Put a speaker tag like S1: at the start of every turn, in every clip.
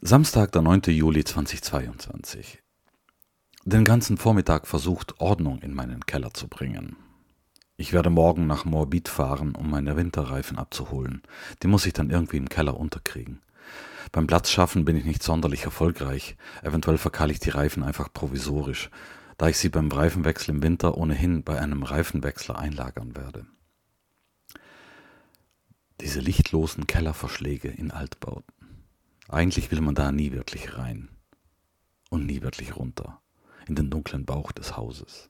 S1: Samstag, der 9. Juli 2022. Den ganzen Vormittag versucht, Ordnung in meinen Keller zu bringen. Ich werde morgen nach Moabit fahren, um meine Winterreifen abzuholen. Die muss ich dann irgendwie im Keller unterkriegen. Beim Platzschaffen bin ich nicht sonderlich erfolgreich. Eventuell verkahle ich die Reifen einfach provisorisch, da ich sie beim Reifenwechsel im Winter ohnehin bei einem Reifenwechsler einlagern werde. Diese lichtlosen Kellerverschläge in Altbauten. Eigentlich will man da nie wirklich rein und nie wirklich runter, in den dunklen Bauch des Hauses.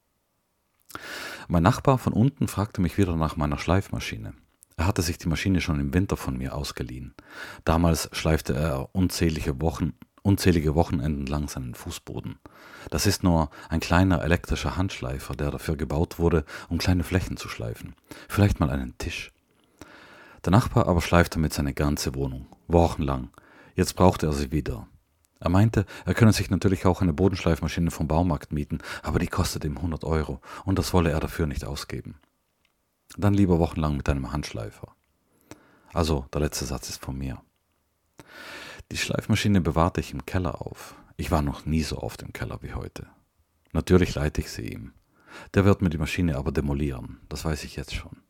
S1: Mein Nachbar von unten fragte mich wieder nach meiner Schleifmaschine. Er hatte sich die Maschine schon im Winter von mir ausgeliehen. Damals schleifte er unzählige Wochenenden lang seinen Fußboden. Das ist nur ein kleiner elektrischer Handschleifer, der dafür gebaut wurde, um kleine Flächen zu schleifen. Vielleicht mal einen Tisch. Der Nachbar aber schleifte mit seine ganze Wohnung, wochenlang. Jetzt brauchte er sie wieder. Er meinte, er könne sich natürlich auch eine Bodenschleifmaschine vom Baumarkt mieten, aber die kostet ihm 100 € und das wolle er dafür nicht ausgeben. Dann lieber wochenlang mit einem Handschleifer. Also, der letzte Satz ist von mir. Die Schleifmaschine bewahrte ich im Keller auf. Ich war noch nie so oft im Keller wie heute. Natürlich leite ich sie ihm. Der wird mir die Maschine aber demolieren, das weiß ich jetzt schon.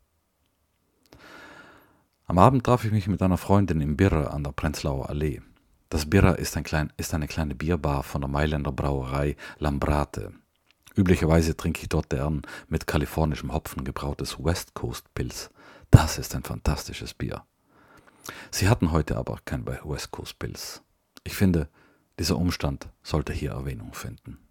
S1: Am Abend traf ich mich mit einer Freundin im Birra an der Prenzlauer Allee. Das Birra ist eine kleine Bierbar von der Mailänder Brauerei Lambrate. Üblicherweise trinke ich dort deren mit kalifornischem Hopfen gebrautes West Coast Pils. Das ist ein fantastisches Bier. Sie hatten heute aber kein West Coast Pils. Ich finde, dieser Umstand sollte hier Erwähnung finden.